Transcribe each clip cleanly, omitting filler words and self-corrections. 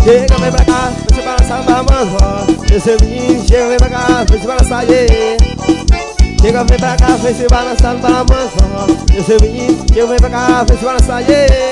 Chega, vem pra cá, vem se balançar, balança. Esse menino, chega, vem pra cá, vem se balançar, yeah. Chega, vem pra cá, vem se balançar, balança. Esse menino, chega, vem pra cá, vem se balançar, yeah.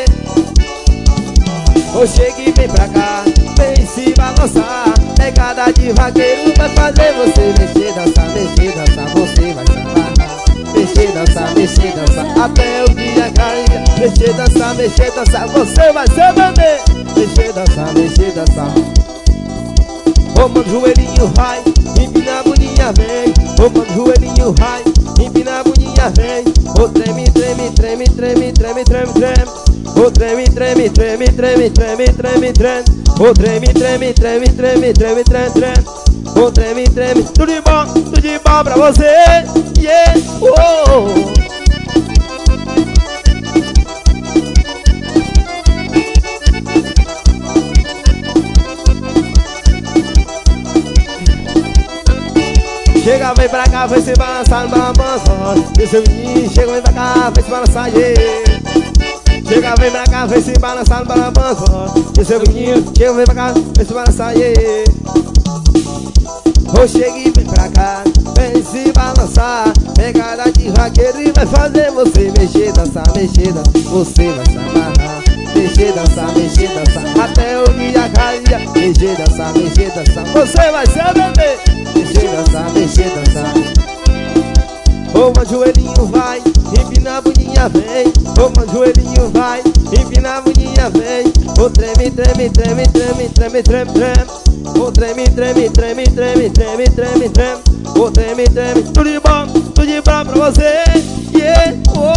Ô, chega e vem pra cá, vem se balançar. Pegada de vaqueiro vai fazer você mexer, dançar, você vai sambar. Mexer, dançar, até o dia cair. Mexer, dançar, você vai ser bebê. Mexer, dançar. Ô, mano, joelhinho vai, empina a bundinha, vem. Ô, mano, joelhinho vai, empina a bundinha, vem. Ô, treme. Ô, treme. Ô, treme. Ô, treme. Tudo de bom pra você. Yeah, oh. Chega, vem pra cá, vem se balançar no balanço. Esse menino, chega, vem pra cá, vem se balançar, yeah. Chega, vem pra cá, vem se balançar no balanço. Esse menino, chega, vem pra cá, vem se balançar, yeah. Ô, chega e vem pra cá, vem se balançar. Pegada de vaqueiro e vai fazer você mexer, dançar, você vai se amarrar. Mexer, dançar, até o dia cair. Mexer, dançar, você vai ser bebê. Mexer, dançar. Ô, mano, joelhinho vai, empina a bundinha, vem. Ô, mano, joelhinho vai, empina a bundinha, vem. Ô, treme. Ô, treme. Ô, treme. Tudo de bom pra você. Yeah, oh.